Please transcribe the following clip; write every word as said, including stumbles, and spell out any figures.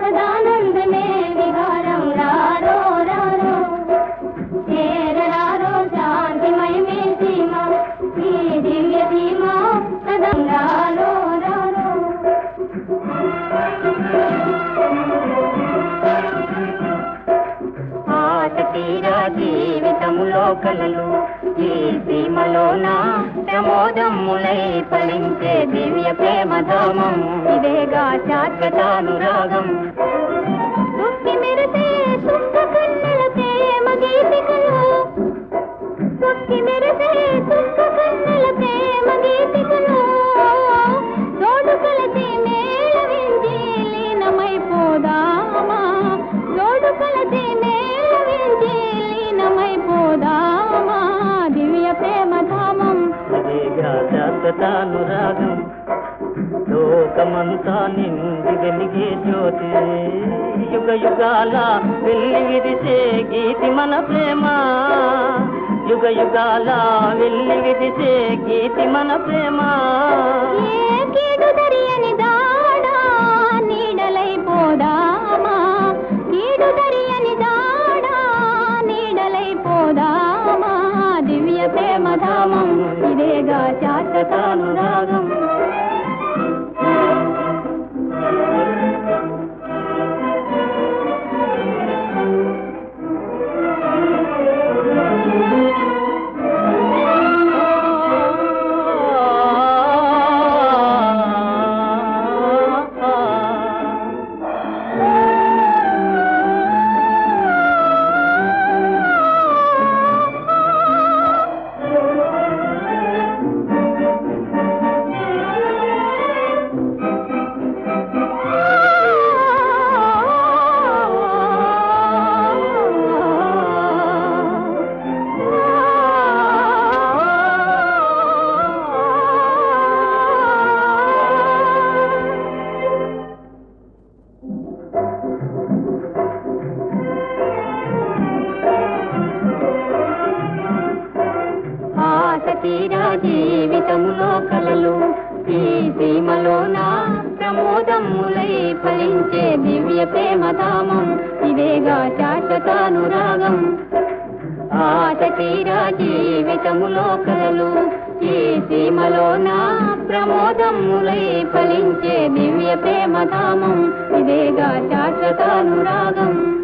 సదానందమే విహారం రారో రారో చేరరారో శాంతిమయమే సీమ ఈ దివ్య సీమ సదా రారో రారో ఆశ తీరా జీవితములో కలలు ఈ సీమలోన ప్రమోదములై ఫలించే దివ్య ప్రేమధామం ఇదేగా శాశ్వతానురాగం దుఃఖి మెరిసే సుఖ కన్నెల ప్రేమ గీతికలు దుఃఖి మెరిసే సుఖ కన్నెల ప్రేమ గీతికలు తోడు కలిసి మేళవించి లీనమైపోదామా తోడు కలిసి మేళవించి లీనమైపోదామా దివ్య ప్రేమధామం ఇదేగా శాశ్వతానురాగం లోకమంతా నిండి వెలిగే జ్యోతి యుగ యుగాల వెళ్ళి విరిసే గీతి మన ప్రేమ యుగ యుగాల వెళ్ళి విరిసే గీతి మన ప్రేమ ఏ కీడు దరియని దాడా నీడలైపోదామా కీడు దరియని దాడా నీడలైపోదామా దివ్య ప్రేమధామం ఇదేగా శాశ్వతానురాగం తీరా జీవితములో కలలు ఈ సీమలోన ప్రమోదములై ఫలించే దివ్య ప్రేమధామం ఇదేగా శాశ్వతానురాగం ఆశ తీరా జీవితములో కలలు ఈ సీమలోన ప్రమోదములై ఫలించే దివ్య ప్రేమధామం ఇదేగా శాశ్వతానురాగం